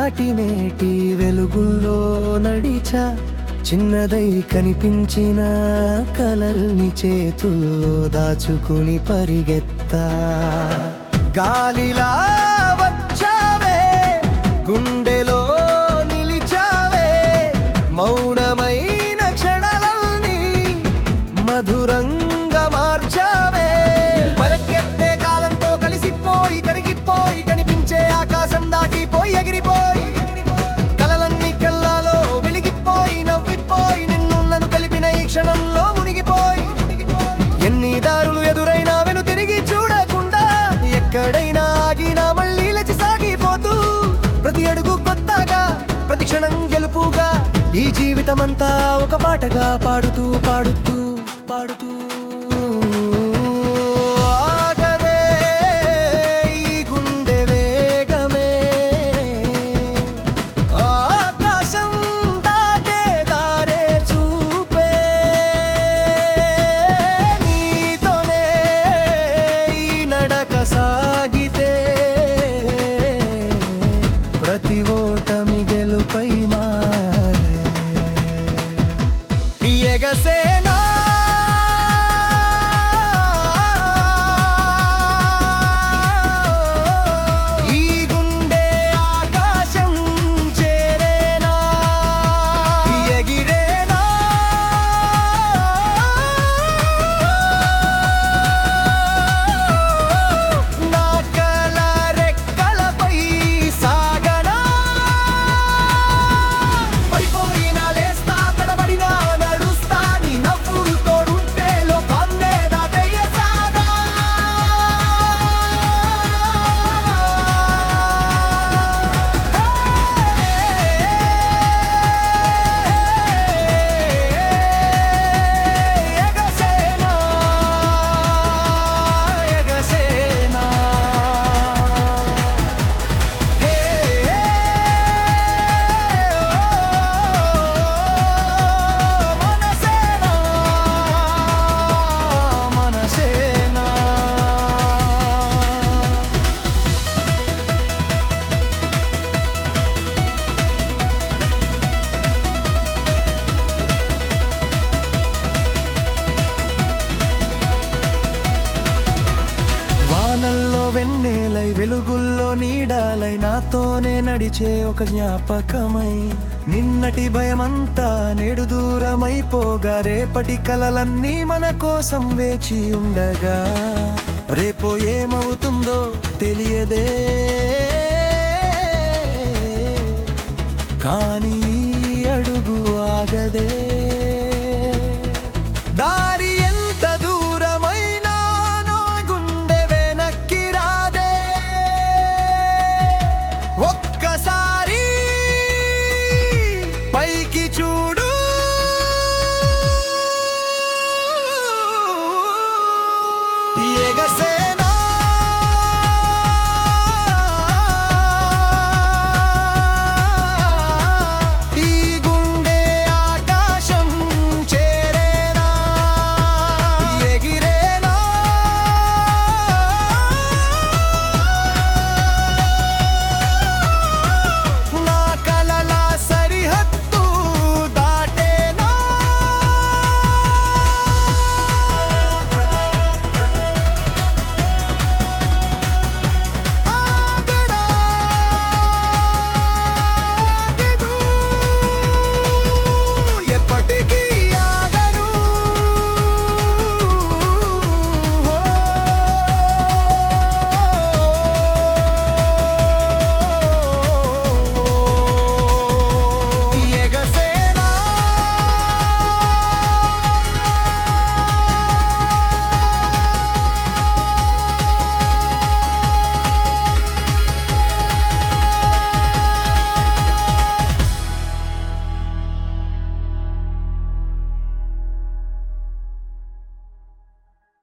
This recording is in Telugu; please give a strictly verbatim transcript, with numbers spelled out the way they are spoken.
దాటి నేటి వెలుగుల్లో నడిచా, చిన్నదై కనిపించిన కలల్ని చేతుల్లో దాచుకుని పరిగెత్తా. గాలిలా వచ్చావే, గుండెలో నిలిచావే, మౌనమైన క్షణాలన్నీ మధురంగా మార్చావే. పరిగెత్తే కాలంతో కలిసిపోయి కరిగిపోయి కనిపించే ఆకాశం దాటిపోయి ఎగిరిపోయి, కలలన్నీ కల్లాలో వెలిగిపోయి నవ్విపోయి, నిన్ను నన్ను కలిపిన ఈ క్షణంలో మునిగిపోయి, ఎన్ని దారులు ఎదురైనా వెను తిరిగి చూడకుండా, ఎక్కడైనా ఆగినా మళ్ళీ లేచి సాగిపోతూ, ప్రతి అడుగు కొత్తగా ప్రతి క్షణం గెలుపుగా, ఈ జీవితమంతా ఒక పాటగా పాడుతూ పాడుతూ పాడుతూ ఆగదే ఈ గుండె వేగమే, ఆకాశం దాటే దారే చూపే, నీతోనే ఈ నడక సాగితే, ప్రతి ఓటమి గెలుపై మారే. ఎగసేనా ఈ గుండె ఆకాశం చేరేనా, ఎగిరేనా నా కల రెక్కలపై సాగనా, పడిపోయినా లేస్తా తడబడినా నడుస్తా, నీ నవ్వులు తోడుంటే లోకాన్నే దాటేయసాగా. ఎగసేనా ఎగసేనా హే మనసేనా మనసేనా. వానల్లో వెన్నెలై వెలుగుల్లో నీడాలై నాతోనే నడిచే ఒక జ్ఞాపకమై, నిన్నటి భయమంతా నేడు దూరమైపోగా, రేపటి కలలన్నీ మన కోసం వేచి ఉండగా, రేపో ఏమవుతుందో తెలియదే కానీ